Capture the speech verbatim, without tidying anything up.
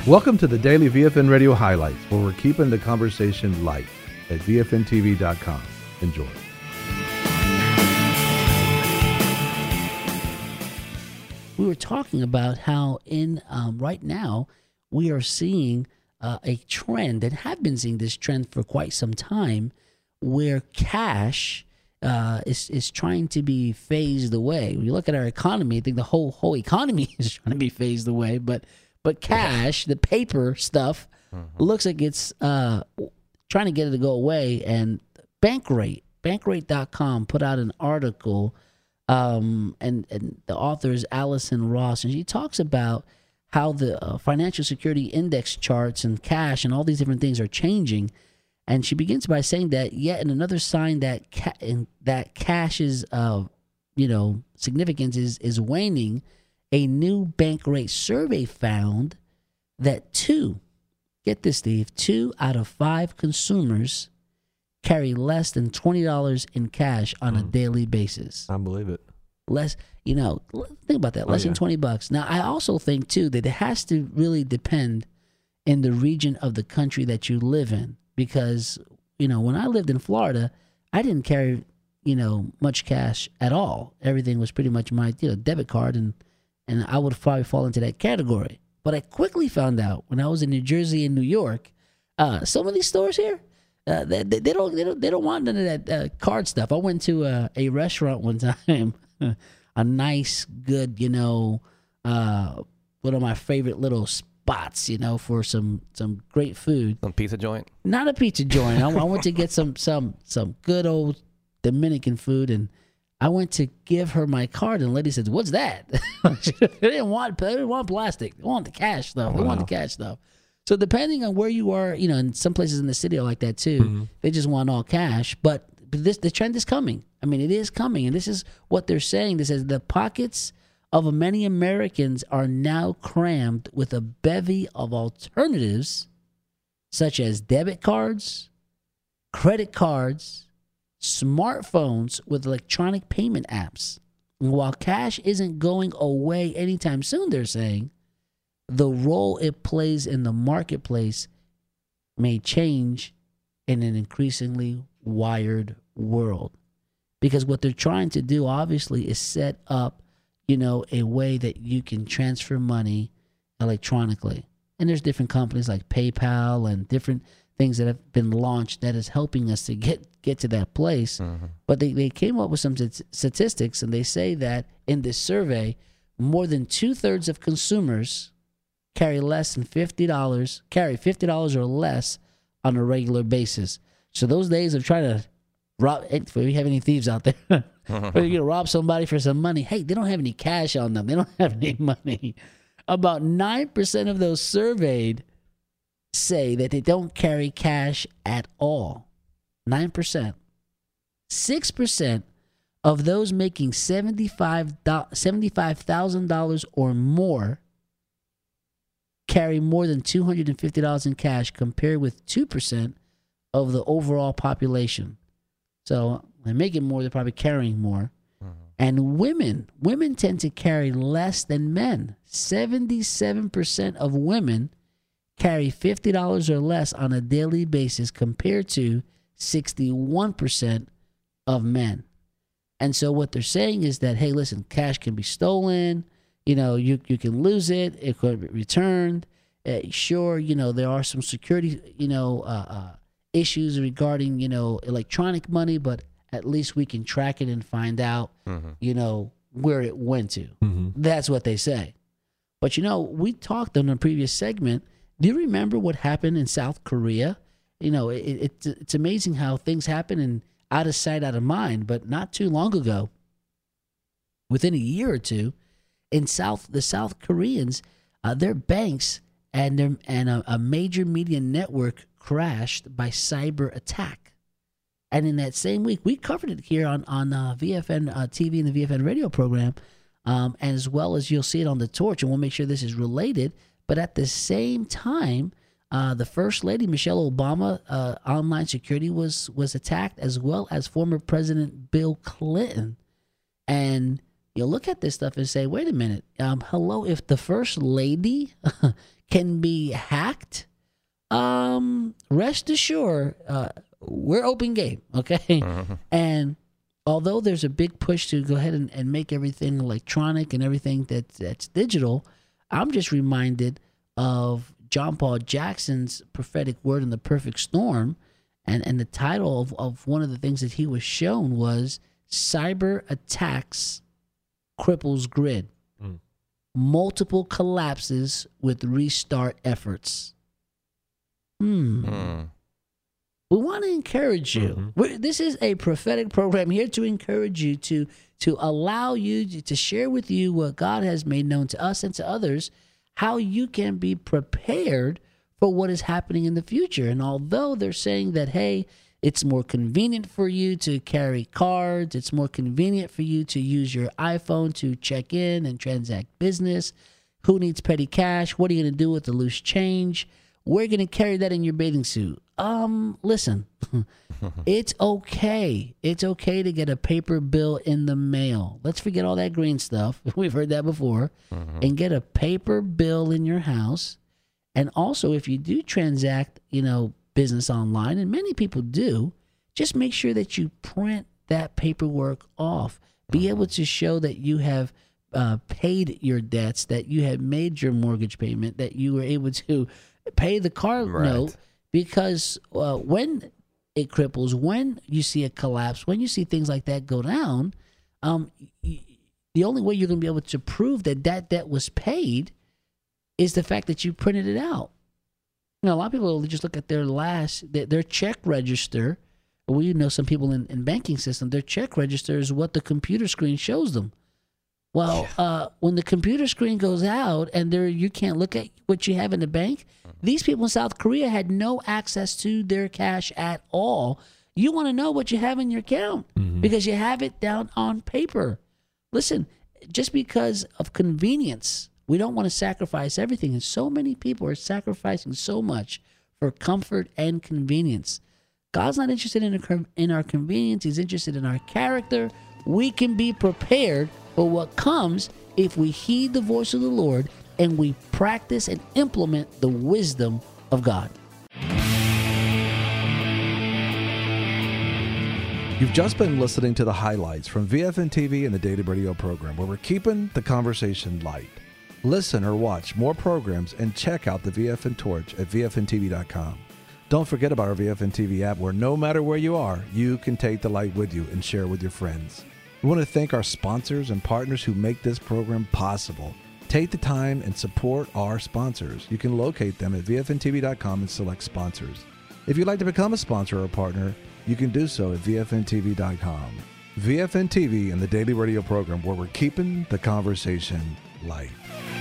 Welcome to the Daily V F N Radio Highlights, where we're keeping the conversation light at V F N T V dot com. Enjoy. We were talking about how in um, right now we are seeing uh, a trend, and have been seeing this trend for quite some time, where cash uh, is is trying to be phased away. When you look at our economy, I think the whole whole economy is trying to be phased away. But but cash, the paper stuff, mm-hmm. looks like it's uh, trying to get it to go away. And Bankrate, Bankrate dot com put out an article. Um, and, and the author is Allison Ross, and she talks about how the uh, financial security index charts and cash and all these different things are changing. And she begins by saying that yet and another sign that ca- in, that cash's uh, you know significance is is waning. A new Bankrate survey found that two, get this, Steve, two out of five consumers carry less than twenty dollars in cash on mm. a daily basis. I believe it. Less, you know, think about that, less oh, yeah. than twenty bucks. Now, I also think, too, that it has to really depend in the region of the country that you live in. Because, you know, when I lived in Florida, I didn't carry, you know, much cash at all. Everything was pretty much my, you know, debit card, and, and I would probably fall into that category. But I quickly found out when I was in New Jersey and New York, uh, some of these stores here, Uh, they, they don't they don't they don't want none of that uh, card stuff. I went to a, a restaurant one time, a nice, good, you know, uh, one of my favorite little spots, you know, for some some great food. Some pizza joint? Not a pizza joint. I, I went to get some some some good old Dominican food, and I went to give her my card, and the lady said, "What's that?" They didn't want they didn't want plastic. They want the cash stuff. They wow. want the cash stuff. So depending on where you are, you know, and some places in the city are like that too. Mm-hmm. They just want all cash. But this the trend is coming. I mean, it is coming. And this is what they're saying. This is the pockets of many Americans are now crammed with a bevy of alternatives, such as debit cards, credit cards, smartphones with electronic payment apps. And while cash isn't going away anytime soon, they're saying, the role it plays in the marketplace may change in an increasingly wired world. Because what they're trying to do, obviously, is set up, you know, a way that you can transfer money electronically. And there's different companies like PayPal and different things that have been launched that is helping us to get, get to that place. Mm-hmm. But they, they came up with some statistics, and they say that in this survey, more than two-thirds of consumers carry less than fifty dollars, carry fifty dollars or less on a regular basis. So those days of trying to rob, if we have any thieves out there, or you're going to rob somebody for some money, hey, they don't have any cash on them. They don't have any money. About nine percent of those surveyed say that they don't carry cash at all. nine percent. six percent of those making seventy-five thousand dollars or more carry more than two hundred fifty dollars in cash, compared with two percent of the overall population. So they're making more, they're probably carrying more. Mm-hmm. And women, women tend to carry less than men. seventy-seven percent of women carry fifty dollars or less on a daily basis, compared to sixty-one percent of men. And so what they're saying is that, hey, listen, cash can be stolen. You know, you you can lose it. It could be returned. Uh, sure, you know, there are some security, you know, uh, uh, issues regarding, you know, electronic money, but at least we can track it and find out, mm-hmm. you know, where it went to. Mm-hmm. That's what they say. But, you know, we talked on a previous segment. Do you remember what happened in South Korea? You know, it, it, it's amazing how things happen and out of sight, out of mind. But not too long ago, within a year or two, in South the South Koreans, uh, their banks and their, and a, a major media network crashed by cyber attack. And in that same week, we covered it here on on uh, V F N uh, T V and the V F N radio program, um, as well as you'll see it on the Torch, and we'll make sure this is related. But at the same time, uh, the First Lady Michelle Obama uh, online security was was attacked, as well as former President Bill Clinton. And you look at this stuff and say, wait a minute, um, hello, if the first lady can be hacked, um, rest assured, uh, we're open game, okay? Uh-huh. And although there's a big push to go ahead and, and make everything electronic and everything that, that's digital, I'm just reminded of John Paul Jackson's prophetic word in The Perfect Storm. And and the title of, of one of the things that he was shown was Cyber Attacks Cripples Grid. Mm. Multiple collapses with restart efforts. Hmm. Mm. We want to encourage you. Mm-hmm. We're, this is a prophetic program here to encourage you, to, to allow you to, to share with you what God has made known to us and to others, how you can be prepared for what is happening in the future. And although they're saying that, hey, it's more convenient for you to carry cards, it's more convenient for you to use your iPhone to check in and transact business. Who needs petty cash? What are you going to do with the loose change? We're going to carry that in your bathing suit. Um, listen, it's okay. It's okay to get a paper bill in the mail. Let's forget all that green stuff. We've heard that before. Mm-hmm. And get a paper bill in your house. And also, if you do transact, you know, business online, and many people do, just make sure that you print that paperwork off. Be able to show that you have uh, paid your debts, that you have made your mortgage payment, that you were able to pay the car right. note. Because uh, when it cripples, when you see a collapse, when you see things like that go down, um, y- the only way you're going to be able to prove that that debt was paid is the fact that you printed it out. You know, a lot of people just look at their last, their, their check register. We know some people in, in banking system, their check register is what the computer screen shows them. Well, uh, when the computer screen goes out and there you can't look at what you have in the bank, these people in South Korea had no access to their cash at all. You want to know what you have in your account mm-hmm. because you have it down on paper. Listen, just because of convenience, we don't want to sacrifice everything. And so many people are sacrificing so much for comfort and convenience. God's not interested in our, in our convenience. He's interested in our character. We can be prepared for what comes if we heed the voice of the Lord and we practice and implement the wisdom of God. You've just been listening to the highlights from V F N T V and the Daily Radio program, where we're keeping the conversation light. Listen or watch more programs and check out the V F N Torch at V F N T V dot com. Don't forget about our V F N T V app, where no matter where you are, you can take the light with you and share with your friends. We want to thank our sponsors and partners who make this program possible. Take the time and support our sponsors. You can locate them at V F N T V dot com and select sponsors. If you'd like to become a sponsor or a partner, you can do so at V F N T V dot com. V F N T V and the Daily Radio program, where we're keeping the conversation light.